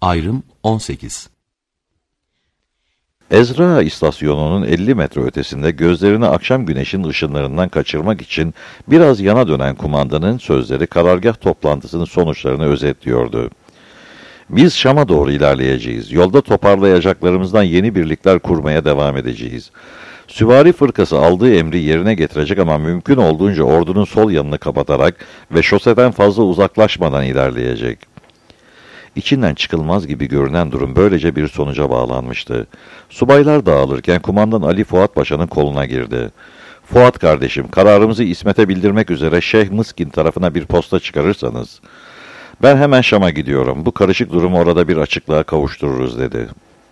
Ayrım 18. Ezra istasyonunun 50 metre ötesinde gözlerini akşam güneşin ışınlarından kaçırmak için biraz yana dönen kumandanın sözleri karargah toplantısının sonuçlarını özetliyordu. Biz Şam'a doğru ilerleyeceğiz. Yolda toparlayacaklarımızdan yeni birlikler kurmaya devam edeceğiz. Süvari fırkası aldığı emri yerine getirecek ama mümkün olduğunca ordunun sol yanını kapatarak ve şoseden fazla uzaklaşmadan ilerleyecek. İçinden çıkılmaz gibi görünen durum böylece bir sonuca bağlanmıştı. Subaylar dağılırken kumandan Ali Fuat Paşa'nın koluna girdi. "Fuat kardeşim, kararımızı İsmet'e bildirmek üzere Şeyh Mıskin tarafına bir posta çıkarırsanız, ben hemen Şam'a gidiyorum. Bu karışık durumu orada bir açıklığa kavuştururuz," dedi.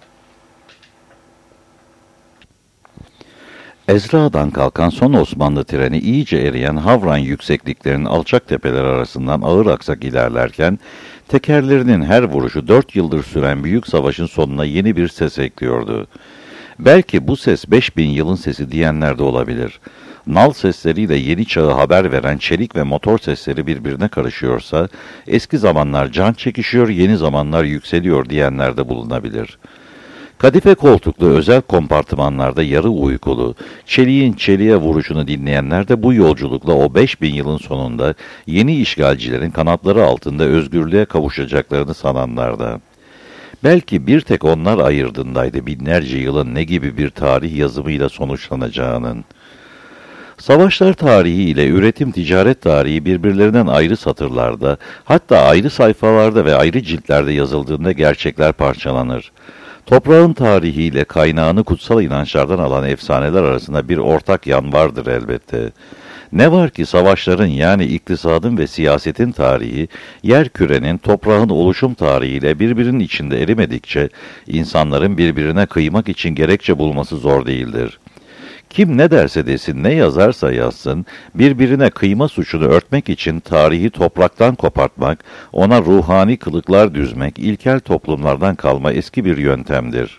Ezra'dan kalkan son Osmanlı treni iyice eriyen Havran yüksekliklerinin alçak tepeler arasından ağır aksak ilerlerken, tekerlerinin her vuruşu 4 yıldır süren büyük savaşın sonuna yeni bir ses ekliyordu. Belki bu ses 5000 yılın sesi diyenler de olabilir. Nal sesleriyle yeni çağı haber veren çelik ve motor sesleri birbirine karışıyorsa, eski zamanlar can çekişiyor, yeni zamanlar yükseliyor diyenler de bulunabilir. Kadife koltuklu özel kompartımanlarda yarı uykulu, çeliğin çeliğe vuruşunu dinleyenler de bu yolculukla o 5000 yılın sonunda yeni işgalcilerin kanatları altında özgürlüğe kavuşacaklarını sananlarda. Belki bir tek onlar ayırdığındaydı binlerce yılın ne gibi bir tarih yazımıyla sonuçlanacağının. Savaşlar tarihi ile üretim ticaret tarihi birbirlerinden ayrı satırlarda, hatta ayrı sayfalarda ve ayrı ciltlerde yazıldığında gerçekler parçalanır. Toprağın tarihiyle kaynağını kutsal inançlardan alan efsaneler arasında bir ortak yan vardır elbette. Ne var ki savaşların yani iktisadın ve siyasetin tarihi, yer kürenin, toprağın oluşum tarihiyle birbirinin içinde erimedikçe, insanların birbirine kıymak için gerekçe bulması zor değildir. Kim ne derse desin, ne yazarsa yazsın, birbirine kıyma suçunu örtmek için tarihi topraktan kopartmak, ona ruhani kılıklar düzmek, ilkel toplumlardan kalma eski bir yöntemdir.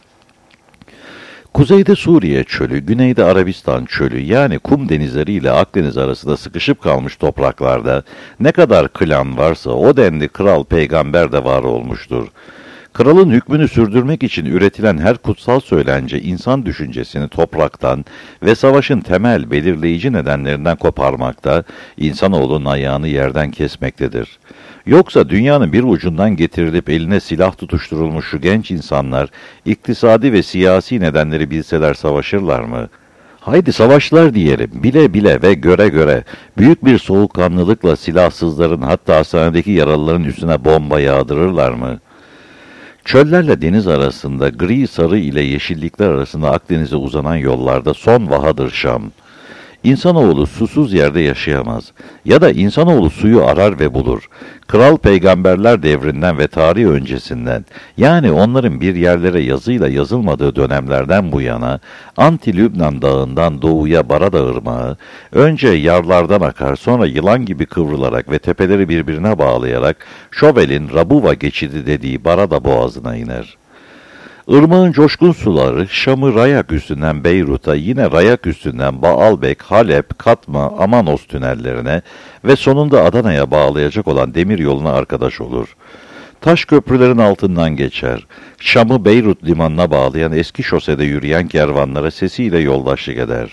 Kuzeyde Suriye çölü, güneyde Arabistan çölü yani kum denizleri ile Akdeniz arasında sıkışıp kalmış topraklarda ne kadar klan varsa o denli kral peygamber de var olmuştur. Kralın hükmünü sürdürmek için üretilen her kutsal söylence insan düşüncesini topraktan ve savaşın temel belirleyici nedenlerinden koparmakta, insanoğlunun ayağını yerden kesmektedir. Yoksa dünyanın bir ucundan getirilip eline silah tutuşturulmuş şu genç insanlar, iktisadi ve siyasi nedenleri bilseler savaşırlar mı? Haydi savaşlar diyelim, bile bile ve göre göre, büyük bir soğukkanlılıkla silahsızların hatta hastanedeki yaralıların üstüne bomba yağdırırlar mı? Çöllerle deniz arasında, gri sarı ile yeşillikler arasında Akdeniz'e uzanan yollarda son vahadır Şam. İnsanoğlu susuz yerde yaşayamaz. Ya da insanoğlu suyu arar ve bulur. Kral peygamberler devrinden ve tarih öncesinden, yani onların bir yerlere yazıyla yazılmadığı dönemlerden bu yana, Anti-Lübnan dağından doğuya Barada Irmağı, önce yarlardan akar, sonra yılan gibi kıvrılarak ve tepeleri birbirine bağlayarak, Şovel'in Rabuva geçidi dediği Barada boğazına iner. Irmağın coşkun suları Şam'ı Rayak üstünden Beyrut'a, yine Rayak üstünden Baalbek, Halep, Katma, Amanos tünellerine ve sonunda Adana'ya bağlayacak olan demir yoluna arkadaş olur. Taş köprülerin altından geçer. Şam'ı Beyrut limanına bağlayan eski şosede yürüyen kervanlara sesiyle yoldaşlık eder.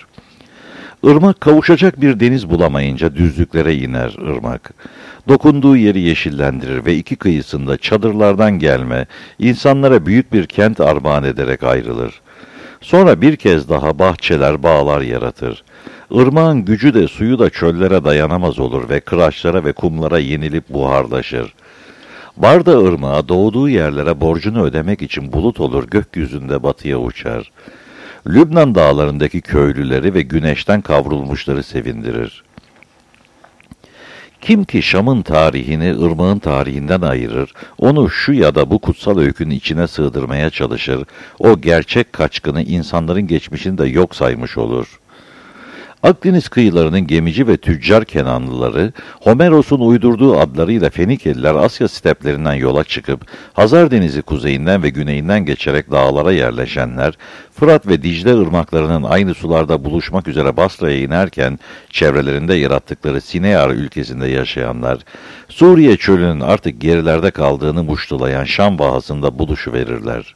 Irmak kavuşacak bir deniz bulamayınca düzlüklere iner ırmak. Dokunduğu yeri yeşillendirir ve iki kıyısında çadırlardan gelme, insanlara büyük bir kent armağan ederek ayrılır. Sonra bir kez daha bahçeler, bağlar yaratır. Irmağın gücü de suyu da çöllere dayanamaz olur ve kıraçlara ve kumlara yenilip buharlaşır. Barda ırmağı doğduğu yerlere borcunu ödemek için bulut olur, gökyüzünde batıya uçar. Lübnan dağlarındaki köylüleri ve güneşten kavrulmuşları sevindirir. Kim ki Şam'ın tarihini ırmağın tarihinden ayırır, onu şu ya da bu kutsal öykünün içine sığdırmaya çalışır, o gerçek kaçkını insanların geçmişini de yok saymış olur. Akdeniz kıyılarının gemici ve tüccar Kenanlıları, Homeros'un uydurduğu adlarıyla Fenikeliler Asya steplerinden yola çıkıp, Hazar Denizi kuzeyinden ve güneyinden geçerek dağlara yerleşenler, Fırat ve Dicle ırmaklarının aynı sularda buluşmak üzere Basra'ya inerken, çevrelerinde yarattıkları Sineyar ülkesinde yaşayanlar, Suriye çölünün artık gerilerde kaldığını muştulayan Şam vahasında buluşuverirler.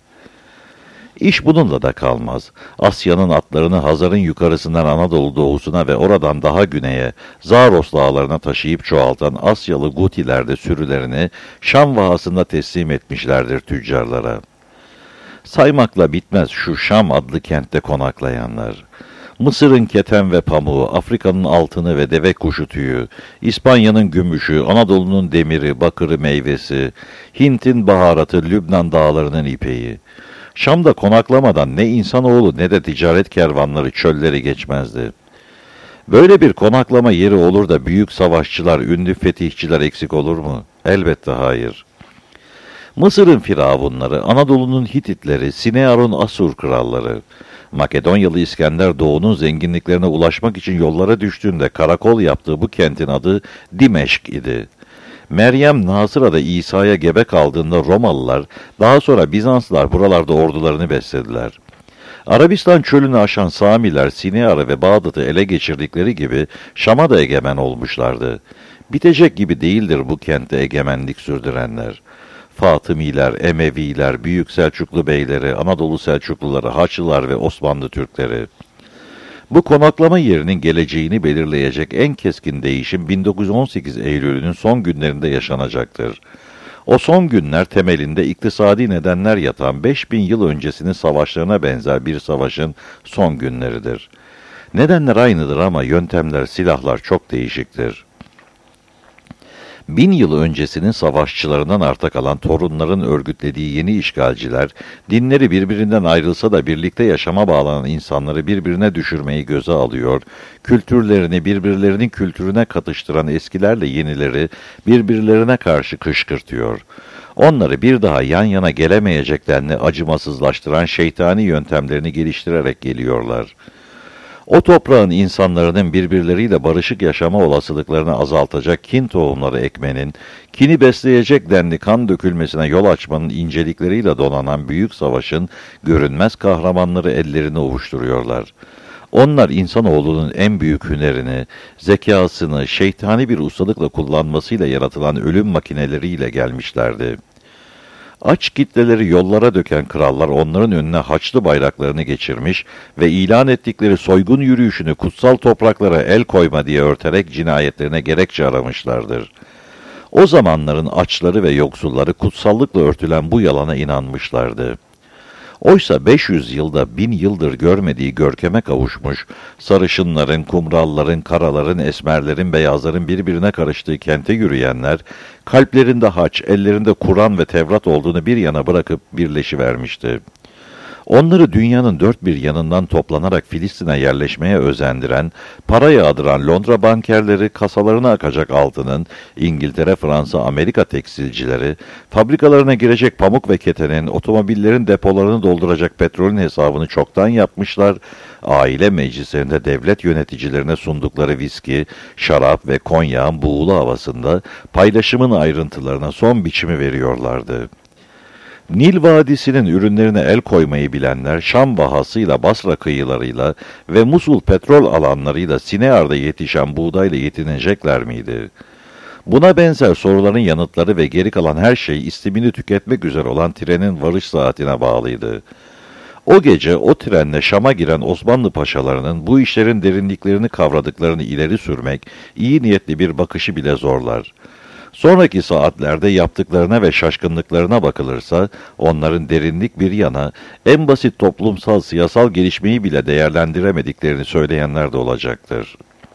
İş bununla da kalmaz. Asya'nın atlarını Hazar'ın yukarısından Anadolu doğusuna ve oradan daha güneye, Zaros dağlarına taşıyıp çoğaltan Asyalı Gutiler de sürülerini Şam vahasında teslim etmişlerdir tüccarlara. Saymakla bitmez şu Şam adlı kentte konaklayanlar. Mısır'ın keten ve pamuğu, Afrika'nın altını ve deve kuşu tüyü, İspanya'nın gümüşü, Anadolu'nun demiri, bakırı meyvesi, Hint'in baharatı, Lübnan dağlarının ipeği. Şam'da konaklamadan ne insanoğlu ne de ticaret kervanları çölleri geçmezdi. Böyle bir konaklama yeri olur da büyük savaşçılar, ünlü fetihçiler eksik olur mu? Elbette hayır. Mısır'ın firavunları, Anadolu'nun Hititleri, Sinear'ın Asur kralları, Makedonyalı İskender Doğu'nun zenginliklerine ulaşmak için yollara düştüğünde karakol yaptığı bu kentin adı Dimeşk idi. Meryem Nasıra'da İsa'ya gebe kaldığında Romalılar, daha sonra Bizanslılar buralarda ordularını beslediler. Arabistan çölünü aşan Samiler Sinear'ı ve Bağdat'ı ele geçirdikleri gibi Şam'a da egemen olmuşlardı. Bitecek gibi değildir bu kentte egemenlik sürdürenler. Fatımiler, Emeviler, Büyük Selçuklu beyleri, Anadolu Selçukluları, Haçlılar ve Osmanlı Türkleri. Bu konaklama yerinin geleceğini belirleyecek en keskin değişim 1918 Eylül'ünün son günlerinde yaşanacaktır. O son günler temelinde iktisadi nedenler yatan 5000 yıl öncesinin savaşlarına benzer bir savaşın son günleridir. Nedenler aynıdır ama yöntemler, silahlar çok değişiktir. 1000 yıl öncesinin savaşçılarından arta kalan torunların örgütlediği yeni işgalciler, dinleri birbirinden ayrılsa da birlikte yaşama bağlanan insanları birbirine düşürmeyi göze alıyor, kültürlerini birbirlerinin kültürüne katıştıran eskilerle yenileri birbirlerine karşı kışkırtıyor. Onları bir daha yan yana gelemeyeceklerini acımasızlaştıran şeytani yöntemlerini geliştirerek geliyorlar. O toprağın insanların birbirleriyle barışık yaşama olasılıklarını azaltacak kin tohumları ekmenin, kini besleyecek denli kan dökülmesine yol açmanın incelikleriyle donanan büyük savaşın görünmez kahramanları ellerini ovuşturuyorlar. Onlar insanoğlunun en büyük hünerini, zekasını şeytani bir ustalıkla kullanmasıyla yaratılan ölüm makineleriyle gelmişlerdi. Aç kitleleri yollara döken krallar onların önüne haçlı bayraklarını geçirmiş ve ilan ettikleri soygun yürüyüşünü kutsal topraklara el koyma diye örterek cinayetlerine gerekçe aramışlardır. O zamanların açları ve yoksulları kutsallıkla örtülen bu yalana inanmışlardı. Oysa 500 yılda 1000 yıldır görmediği görkeme kavuşmuş, sarışınların, kumralların, karaların, esmerlerin, beyazların birbirine karıştığı kente yürüyenler, kalplerinde haç, ellerinde Kur'an ve Tevrat olduğunu bir yana bırakıp birleşivermişti. Onları dünyanın dört bir yanından toplanarak Filistin'e yerleşmeye özendiren, para yağdıran Londra bankerleri, kasalarına akacak altının, İngiltere, Fransa, Amerika tekstilcileri, fabrikalarına girecek pamuk ve ketenin, otomobillerin depolarını dolduracak petrolün hesabını çoktan yapmışlar, aile meclislerinde devlet yöneticilerine sundukları viski, şarap ve konyağın buğulu havasında paylaşımın ayrıntılarına son biçimi veriyorlardı. Nil Vadisi'nin ürünlerine el koymayı bilenler, Şam vahasıyla, Basra kıyılarıyla ve Musul petrol alanlarıyla Sinear'da yetişen buğdayla yetinecekler miydi? Buna benzer soruların yanıtları ve geri kalan her şey istimini tüketmek üzere olan trenin varış saatine bağlıydı. O gece o trenle Şam'a giren Osmanlı paşalarının bu işlerin derinliklerini kavradıklarını ileri sürmek, iyi niyetli bir bakışı bile zorlar. Sonraki saatlerde yaptıklarına ve şaşkınlıklarına bakılırsa, onların derinlik bir yana, en basit toplumsal, siyasal gelişmeyi bile değerlendiremediklerini söyleyenler de olacaktır.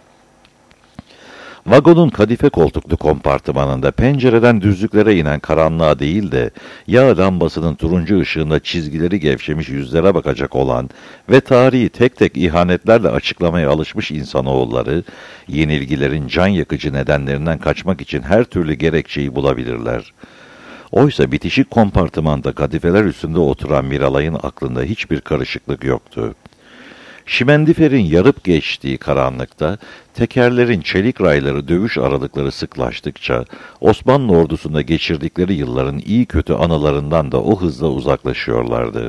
Vagonun kadife koltuklu kompartımanında pencereden düzlüklere inen karanlığa değil de yağ lambasının turuncu ışığında çizgileri gevşemiş yüzlere bakacak olan ve tarihi tek tek ihanetlerle açıklamaya alışmış insanoğulları, yenilgilerin can yakıcı nedenlerinden kaçmak için her türlü gerekçeyi bulabilirler. Oysa bitişik kompartımanda kadifeler üstünde oturan Miralay'ın aklında hiçbir karışıklık yoktu. Şimendiferin yarıp geçtiği karanlıkta, tekerlerin çelik rayları dövüş aralıkları sıklaştıkça, Osmanlı ordusunda geçirdikleri yılların iyi kötü anılarından da o hızla uzaklaşıyorlardı.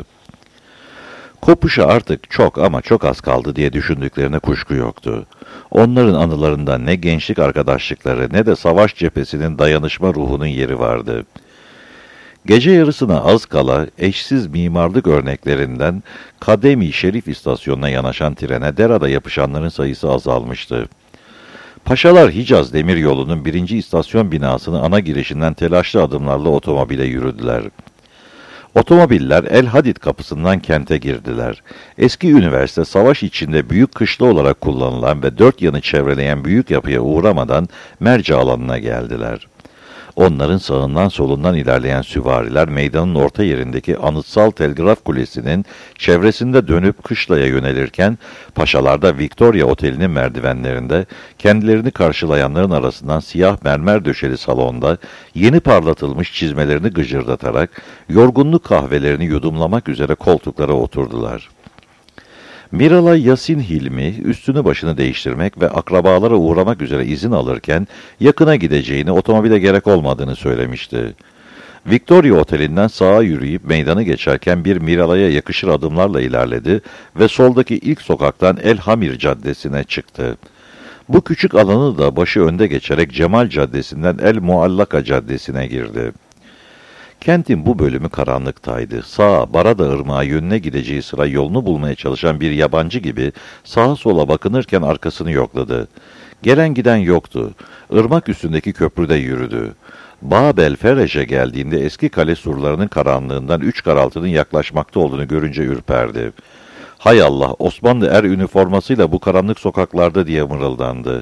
Kopuşa artık çok ama çok az kaldı diye düşündüklerine kuşku yoktu. Onların anılarında ne gençlik arkadaşlıkları ne de savaş cephesinin dayanışma ruhunun yeri vardı. Gece yarısına az kala eşsiz mimarlık örneklerinden Kademi Şerif istasyonuna yanaşan trene derada yapışanların sayısı azalmıştı. Paşalar Hicaz Demiryolu'nun 1. istasyon binasının ana girişinden telaşlı adımlarla otomobile yürüdüler. Otomobiller El Hadid kapısından kente girdiler. Eski üniversite savaş içinde büyük kışla olarak kullanılan ve dört yanı çevreleyen büyük yapıya uğramadan Merce alanına geldiler. Onların sağından solundan ilerleyen süvariler meydanın orta yerindeki anıtsal telgraf kulesinin çevresinde dönüp kışlaya yönelirken, paşalar da Victoria Oteli'nin merdivenlerinde kendilerini karşılayanların arasından siyah mermer döşeli salonda yeni parlatılmış çizmelerini gıcırdatarak yorgunluk kahvelerini yudumlamak üzere koltuklara oturdular. Miralay Yasin Hilmi üstünü başını değiştirmek ve akrabalara uğramak üzere izin alırken yakına gideceğini, otomobile gerek olmadığını söylemişti. Victoria Oteli'nden sağa yürüyüp meydanı geçerken bir Miralay'a yakışır adımlarla ilerledi ve soldaki ilk sokaktan El Hamir Caddesi'ne çıktı. Bu küçük alanı da başı önde geçerek Cemal Caddesi'nden El Muallaka Caddesi'ne girdi. Kentin bu bölümü karanlıktaydı. Sağa, Barada Irmağı yönüne gideceği sıra yolunu bulmaya çalışan bir yabancı gibi sağa sola bakınırken arkasını yokladı. Gelen giden yoktu. Irmak üstündeki köprüde yürüdü. Babel Fereş'e geldiğinde eski kale surlarının karanlığından 3 karaltının yaklaşmakta olduğunu görünce ürperdi. Hay Allah, Osmanlı er üniformasıyla bu karanlık sokaklarda diye mırıldandı.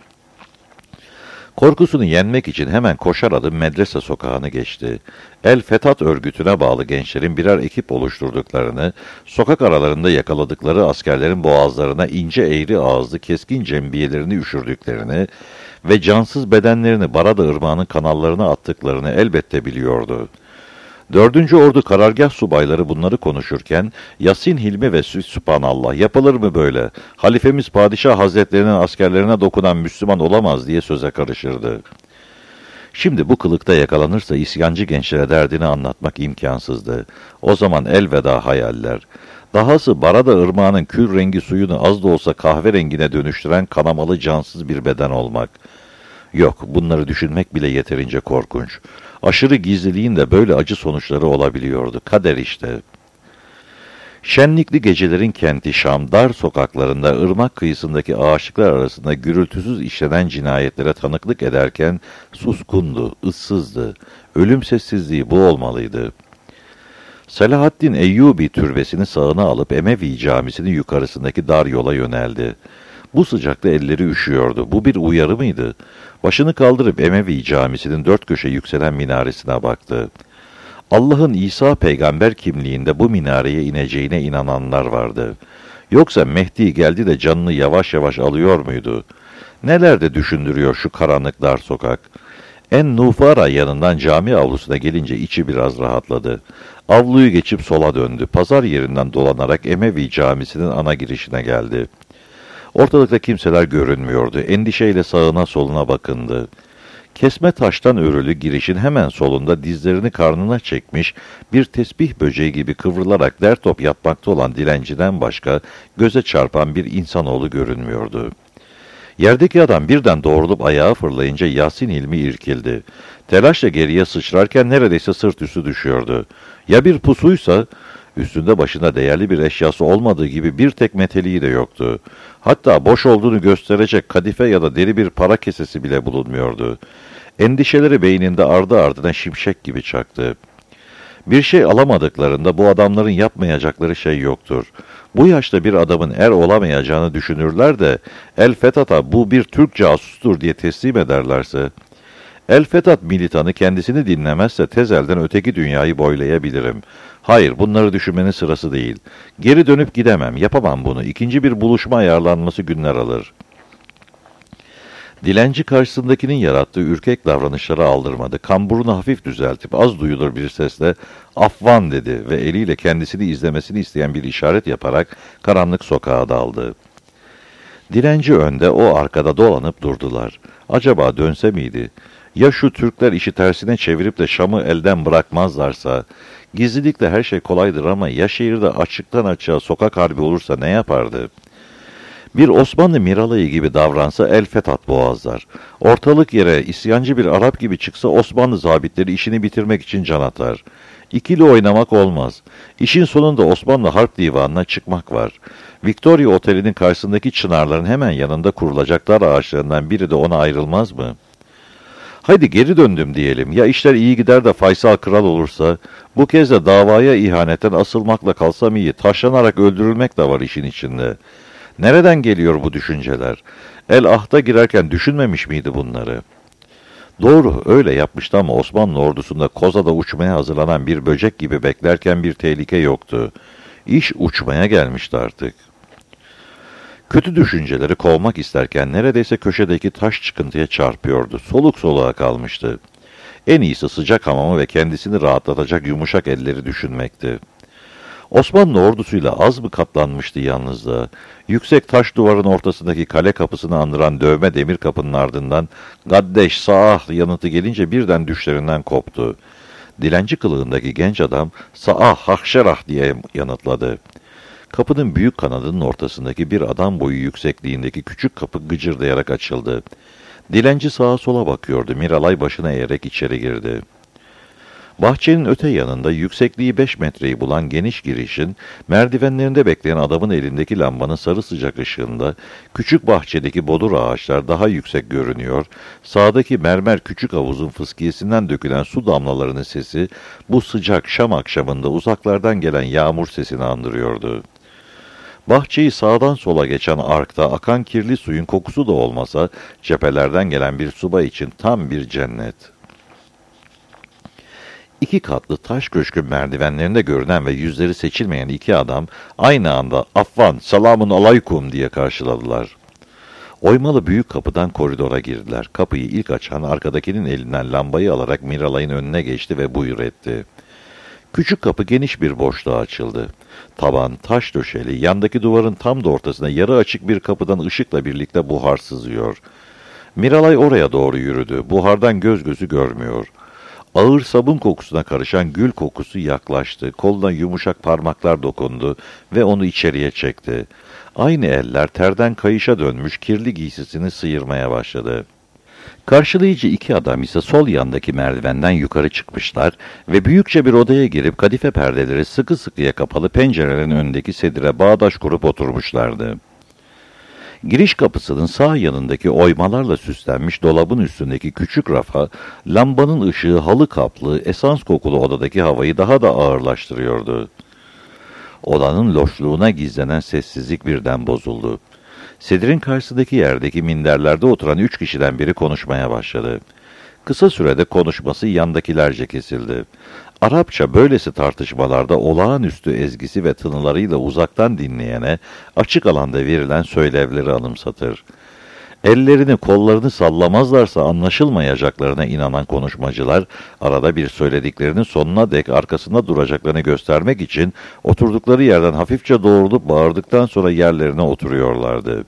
Korkusunu yenmek için hemen koşar adım medrese sokağını geçti. El Fetat örgütüne bağlı gençlerin birer ekip oluşturduklarını, sokak aralarında yakaladıkları askerlerin boğazlarına ince eğri ağızlı keskin cembiyelerini üşürdüklerini ve cansız bedenlerini Barada Irmağı'nın kanallarına attıklarını elbette biliyordu. 4. Ordu karargah subayları bunları konuşurken, Yasin Hilmi ve Sübhanallah, yapılır mı böyle? Halifemiz Padişah Hazretlerinin askerlerine dokunan Müslüman olamaz diye söze karışırdı. Şimdi bu kılıkta yakalanırsa isyancı gençlere derdini anlatmak imkansızdı. O zaman elveda hayaller. Dahası Barada Irmağı'nın kül rengi suyunu az da olsa kahverengine dönüştüren kanamalı cansız bir beden olmak. Yok, bunları düşünmek bile yeterince korkunç. Aşırı gizliliğin de böyle acı sonuçları olabiliyordu. Kader işte. Şenlikli gecelerin kenti Şam, dar sokaklarında ırmak kıyısındaki ağaçlıklar arasında gürültüsüz işlenen cinayetlere tanıklık ederken suskundu, ıssızdı. Ölüm sessizliği bu olmalıydı. Selahaddin Eyyubi türbesini sağına alıp Emevi camisinin yukarısındaki dar yola yöneldi. Bu sıcakta elleri üşüyordu. Bu bir uyarı mıydı? Başını kaldırıp Emevi camisinin dört köşe yükselen minaresine baktı. Allah'ın İsa peygamber kimliğinde bu minareye ineceğine inananlar vardı. Yoksa Mehdi geldi de canını yavaş yavaş alıyor muydu? Neler de düşündürüyor şu karanlık dar sokak. En Nufara yanından cami avlusuna gelince içi biraz rahatladı. Avluyu geçip sola döndü. Pazar yerinden dolanarak Emevi camisinin ana girişine geldi. Ortalıkta kimseler görünmüyordu. Endişeyle sağına soluna bakındı. Kesme taştan örülü girişin hemen solunda dizlerini karnına çekmiş, bir tesbih böceği gibi kıvrılarak dertop yatmakta olan dilenciden başka göze çarpan bir insanoğlu görünmüyordu. Yerdeki adam birden doğrulup ayağa fırlayınca Yasin Hilmi irkildi. Telaşla geriye sıçrarken neredeyse sırt üstü düşüyordu. Ya bir pusuysa, üstünde başında değerli bir eşyası olmadığı gibi bir tek meteliği de yoktu. Hatta boş olduğunu gösterecek kadife ya da deri bir para kesesi bile bulunmuyordu. Endişeleri beyninde ardı ardına şimşek gibi çaktı. Bir şey alamadıklarında bu adamların yapmayacakları şey yoktur. Bu yaşta bir adamın er olamayacağını düşünürler de El Fetat'a bu bir Türk casustur diye teslim ederlerse, El Fetat militanı kendisini dinlemezse tez elden öteki dünyayı boylayabilirim. Hayır, bunları düşünmenin sırası değil. Geri dönüp gidemem, yapamam bunu. İkinci bir buluşma ayarlanması günler alır. Dilenci karşısındakinin yarattığı ürkek davranışlara aldırmadı. Kamburunu hafif düzeltip az duyulur bir sesle "Afvan" dedi ve eliyle kendisini izlemesini isteyen bir işaret yaparak karanlık sokağa daldı. Dilenci önde, o arkada dolanıp durdular. Acaba dönse miydi? Ya şu Türkler işi tersine çevirip de Şam'ı elden bırakmazlarsa? Gizlilikle her şey kolaydır ama ya şehirde açıktan açığa sokak harbi olursa ne yapardı? Bir Osmanlı Miralayı gibi davransa el fethat boğazlar. Ortalık yere isyancı bir Arap gibi çıksa Osmanlı zabitleri işini bitirmek için can atar. İkili oynamak olmaz. İşin sonunda Osmanlı Harp Divanı'na çıkmak var. Victoria Oteli'nin karşısındaki çınarların hemen yanında kurulacak dar ağaçlarından biri de ona ayrılmaz mı? Haydi geri döndüm diyelim. Ya işler iyi gider de Faysal kral olursa? Bu kez de davaya ihanetten asılmakla kalsam iyi. Taşlanarak öldürülmek de var işin içinde. Nereden geliyor bu düşünceler? El ahta girerken düşünmemiş miydi bunları? Doğru, öyle yapmıştı ama Osmanlı ordusunda kozada uçmaya hazırlanan bir böcek gibi beklerken bir tehlike yoktu. İş uçmaya gelmişti artık. Kötü düşünceleri kovmak isterken neredeyse köşedeki taş çıkıntıya çarpıyordu. Soluk soluğa kalmıştı. En iyisi sıcak hamamı ve kendisini rahatlatacak yumuşak elleri düşünmekti. Osmanlı ordusuyla az mı katlanmıştı yalnızlığa? Yüksek taş duvarın ortasındaki kale kapısını andıran dövme demir kapının ardından "Gaddeş saah" yanıtı gelince birden düşlerinden koptu. Dilenci kılığındaki genç adam "Saah hakşerah" diye yanıtladı. Kapının büyük kanadının ortasındaki bir adam boyu yüksekliğindeki küçük kapı gıcırdayarak açıldı. Dilenci sağa sola bakıyordu. Miralay başını eğerek içeri girdi. Bahçenin öte yanında yüksekliği 5 metreyi bulan geniş girişin, merdivenlerinde bekleyen adamın elindeki lambanın sarı sıcak ışığında, küçük bahçedeki bodur ağaçlar daha yüksek görünüyor, sağdaki mermer küçük havuzun fıskiyesinden dökülen su damlalarının sesi, bu sıcak Şam akşamında uzaklardan gelen yağmur sesini andırıyordu. Bahçeyi sağdan sola geçen arkta akan kirli suyun kokusu da olmasa, cephelerden gelen bir subay için tam bir cennet. 2 katlı taş köşkün merdivenlerinde görünen ve yüzleri seçilmeyen 2 adam aynı anda "Affan, selamun aleykum" diye karşıladılar. Oymalı büyük kapıdan koridora girdiler. Kapıyı ilk açan arkadakinin elinden lambayı alarak Miralay'ın önüne geçti ve buyur etti. Küçük kapı geniş bir boşluğa açıldı. Taban taş döşeli, yandaki duvarın tam da ortasına yarı açık bir kapıdan ışıkla birlikte buhar sızıyor. Miralay oraya doğru yürüdü. Buhardan göz gözü görmüyor. Ağır sabun kokusuna karışan gül kokusu yaklaştı. Koluna yumuşak parmaklar dokundu ve onu içeriye çekti. Aynı eller terden kayışa dönmüş kirli giysisini sıyırmaya başladı. Karşılayıcı 2 adam ise sol yandaki merdivenden yukarı çıkmışlar ve büyükçe bir odaya girip kadife perdeleri sıkı sıkıya kapalı pencerelerin önündeki sedire bağdaş kurup oturmuşlardı. Giriş kapısının sağ yanındaki oymalarla süslenmiş dolabın üstündeki küçük rafa, lambanın ışığı halı kaplı, esans kokulu odadaki havayı daha da ağırlaştırıyordu. Odanın loşluğuna gizlenen sessizlik birden bozuldu. Sedirin karşısındaki yerdeki minderlerde oturan 3 kişiden biri konuşmaya başladı. Kısa sürede konuşması yandakilerce kesildi. Arapça böylesi tartışmalarda olağanüstü ezgisi ve tınılarıyla uzaktan dinleyene açık alanda verilen söylevleri anımsatır. Ellerini kollarını sallamazlarsa anlaşılmayacaklarına inanan konuşmacılar, arada bir söylediklerinin sonuna dek arkasında duracaklarını göstermek için oturdukları yerden hafifçe doğrulup bağırdıktan sonra yerlerine oturuyorlardı.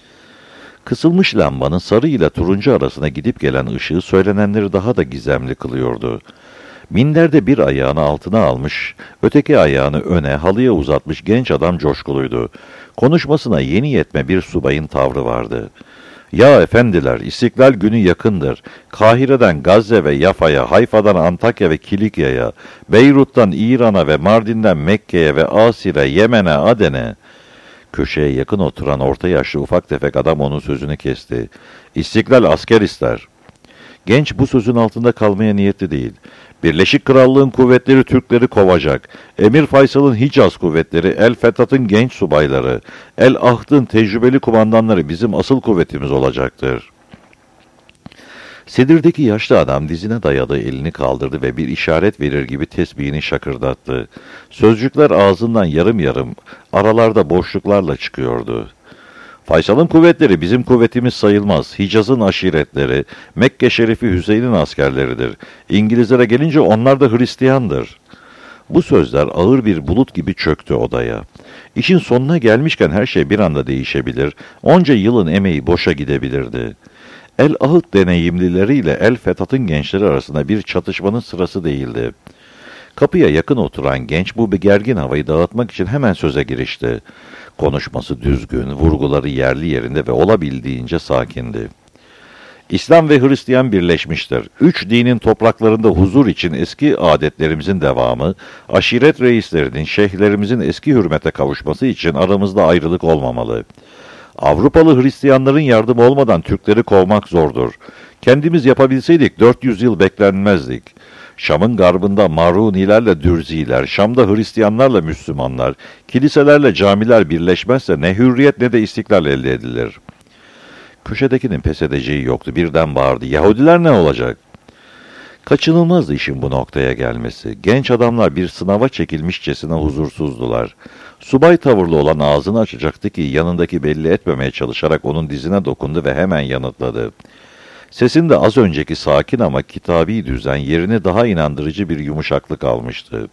Kısılmış lambanın sarı ile turuncu arasına gidip gelen ışığı söylenenleri daha da gizemli kılıyordu. Minderde bir ayağını altına almış, öteki ayağını öne halıya uzatmış genç adam coşkuluydu. Konuşmasına yeni yetme bir subayın tavrı vardı. "Ya efendiler, İstiklal Günü yakındır. Kahire'den Gazze ve Yafa'ya, Hayfa'dan Antakya ve Kilikya'ya, Beyrut'tan İran'a ve Mardin'den Mekke'ye ve Asir'e, Yemen'e, Aden'e." Köşeye yakın oturan orta yaşlı ufak tefek adam onun sözünü kesti. "İstiklal asker ister." Genç bu sözün altında kalmaya niyetli değil. Birleşik Krallığın kuvvetleri Türkleri kovacak. Emir Faysal'ın Hicaz kuvvetleri, El Fethat'ın genç subayları, El Ahd'ın tecrübeli kumandanları bizim asıl kuvvetimiz olacaktır. Sedirdeki yaşlı adam dizine dayadığı elini kaldırdı ve bir işaret verir gibi tesbihini şakırdattı. Sözcükler ağzından yarım yarım, aralarda boşluklarla çıkıyordu. Faysal'ın kuvvetleri bizim kuvvetimiz sayılmaz. Hicaz'ın aşiretleri, Mekke Şerifi Hüseyin'in askerleridir. İngilizlere gelince onlar da Hristiyandır. Bu sözler ağır bir bulut gibi çöktü odaya. İşin sonuna gelmişken her şey bir anda değişebilir, onca yılın emeği boşa gidebilirdi. El Ahıt deneyimlileriyle El Fethat'ın gençleri arasında bir çatışmanın sırası değildi. Kapıya yakın oturan genç bu bir gergin havayı dağıtmak için hemen söze girişti. Konuşması düzgün, vurguları yerli yerinde ve olabildiğince sakindi. İslam ve Hristiyan birleşmiştir. Üç dinin topraklarında huzur için eski adetlerimizin devamı, aşiret reislerinin, şeyhlerimizin eski hürmete kavuşması için aramızda ayrılık olmamalı. Avrupalı Hristiyanların yardımı olmadan Türkleri kovmak zordur. Kendimiz yapabilseydik 400 yıl beklenmezdik. Şam'ın garbında Marunilerle Dürziler, Şam'da Hristiyanlarla Müslümanlar, kiliselerle camiler birleşmezse ne hürriyet ne de istiklal elde edilir. Köşedekinin pes edeceği yoktu. Birden bağırdı. Yahudiler ne olacak? Kaçınılmazdı işin bu noktaya gelmesi. Genç adamlar bir sınava çekilmişçesine huzursuzdular. Subay tavırlı olan ağzını açacaktı ki yanındaki belli etmemeye çalışarak onun dizine dokundu ve hemen yanıtladı. Sesinde az önceki sakin ama kitabi düzen yerini daha inandırıcı bir yumuşaklık almıştı.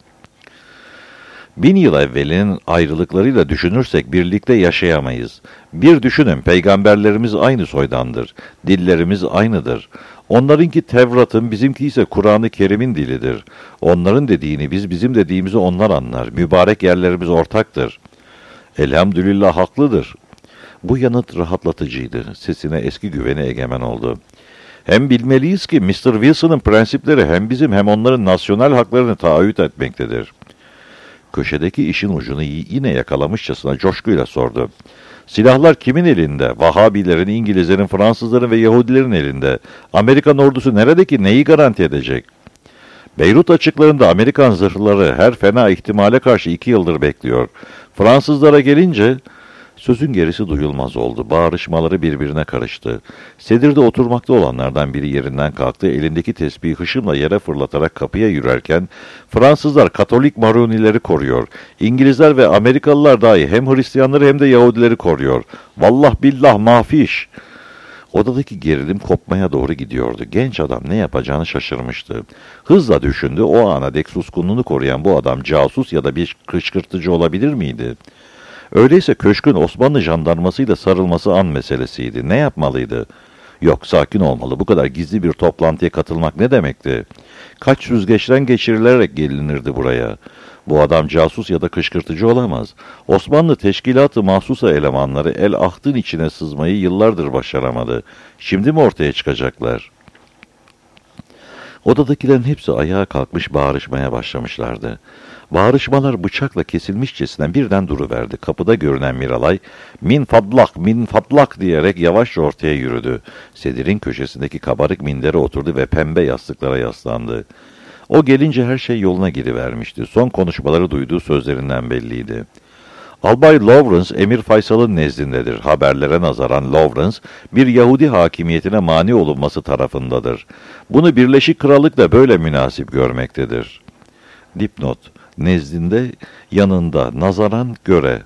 1000 yıl evvelinin ayrılıklarıyla düşünürsek birlikte yaşayamayız. Bir düşünün, peygamberlerimiz aynı soydandır. Dillerimiz aynıdır. Onlarınki Tevrat'ın, bizimki ise Kur'an-ı Kerim'in dilidir. Onların dediğini biz, bizim dediğimizi onlar anlar. Mübarek yerlerimiz ortaktır. Elhamdülillah haklıdır. Bu yanıt rahatlatıcıydı. Sesine eski güveni egemen oldu. Hem bilmeliyiz ki Mr. Wilson'ın prensipleri hem bizim hem onların nasyonal haklarını taahhüt etmektedir. Köşedeki işin ucunu yine yakalamışçasına coşkuyla sordu. Silahlar kimin elinde? Vahabilerin, İngilizlerin, Fransızların ve Yahudilerin elinde. Amerikan ordusu neredeki neyi garanti edecek? Beyrut açıklarında Amerikan zırhları her fena ihtimale karşı 2 yıldır bekliyor. Fransızlara gelince sözün gerisi duyulmaz oldu. Bağırışmaları birbirine karıştı. Sedirde oturmakta olanlardan biri yerinden kalktı. Elindeki tesbihi hışımla yere fırlatarak kapıya yürürken Fransızlar Katolik Marunileri koruyor. İngilizler ve Amerikalılar dahi hem Hristiyanları hem de Yahudileri koruyor. Vallah billah mafiş. Odadaki gerilim kopmaya doğru gidiyordu. Genç adam ne yapacağını şaşırmıştı. Hızla düşündü. O ana dek suskunluğunu koruyan bu adam casus ya da bir kışkırtıcı olabilir miydi? Öyleyse köşkün Osmanlı jandarmasıyla sarılması an meselesiydi. Ne yapmalıydı? Yok, sakin olmalı. Bu kadar gizli bir toplantıya katılmak ne demekti? Kaç süzgeçten geçirilerek gelinirdi buraya? Bu adam casus ya da kışkırtıcı olamaz. Osmanlı teşkilatı mahsusa elemanları El Ahd'ın içine sızmayı yıllardır başaramadı. Şimdi mi ortaya çıkacaklar? Odadakilerin hepsi ayağa kalkmış bağırışmaya başlamışlardı. Bağırışmalar bıçakla kesilmişçesine birden duruverdi. Kapıda görünen Miralay, min fadlak, min fadlak diyerek yavaşça ortaya yürüdü. Sedirin köşesindeki kabarık mindere oturdu ve pembe yastıklara yaslandı. O gelince her şey yoluna girivermişti. Son konuşmaları duyduğu sözlerinden belliydi. Albay Lawrence, Emir Faysal'ın nezdindedir. Haberlere nazaran Lawrence, bir Yahudi hakimiyetine mani olunması tarafındadır. Bunu Birleşik Krallık da böyle münasip görmektedir. Dipnot: nezdinde, yanında, nazaran, göre.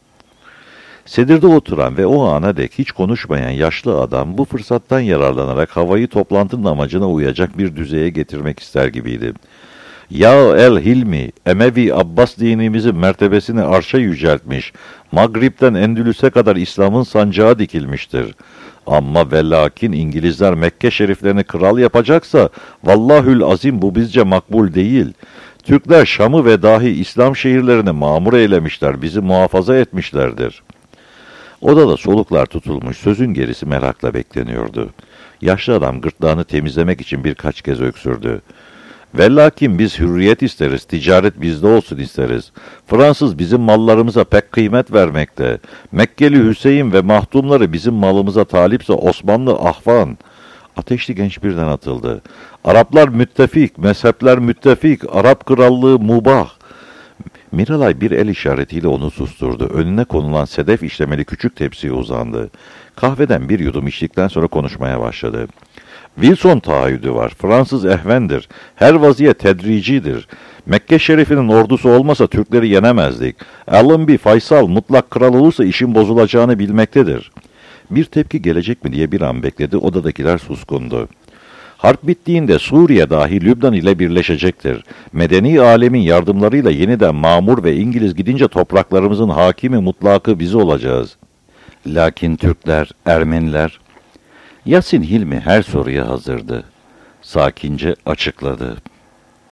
Sedirde oturan ve o ana dek hiç konuşmayan yaşlı adam bu fırsattan yararlanarak havayı toplantının amacına uyacak bir düzeye getirmek ister gibiydi. Ya el Hilmi, Emevi Abbas dinimizin mertebesini arşa yüceltmiş, Magrib'den Endülüs'e kadar İslam'ın sancağı dikilmiştir. Ama ve lakin İngilizler Mekke şeriflerini kral yapacaksa, vallahül azim bu bizce makbul değil. Türkler Şam'ı ve dahi İslam şehirlerini mamur eylemişler, bizi muhafaza etmişlerdir. Odada soluklar tutulmuş, sözün gerisi merakla bekleniyordu. Yaşlı adam gırtlağını temizlemek için birkaç kez öksürdü. Vellakin biz hürriyet isteriz, ticaret bizde olsun isteriz. Fransız bizim mallarımıza pek kıymet vermekte. Mekkeli Hüseyin ve mahdumları bizim malımıza talipse Osmanlı ahvan. Ateşli genç birden atıldı. Araplar müttefik, mezhepler müttefik, Arap krallığı mubah. Miralay bir el işaretiyle onu susturdu. Önüne konulan sedef işlemeli küçük tepsiye uzandı. Kahveden bir yudum içtikten sonra konuşmaya başladı. Wilson taahhüdü var. Fransız ehvendir. Her vaziyet tedricidir. Mekke Şerif'inin ordusu olmasa Türkleri yenemezdik. Allenby, Faysal mutlak kral olursa işin bozulacağını bilmektedir. Bir tepki gelecek mi diye bir an bekledi. Odadakiler suskundu. Harp bittiğinde Suriye dahi Lübnan ile birleşecektir. Medeni alemin yardımlarıyla yeniden mamur ve İngiliz gidince topraklarımızın hakimi mutlakı biz olacağız. Lakin Türkler, Ermeniler... Yasin Hilmi her soruya hazırdı. Sakince açıkladı.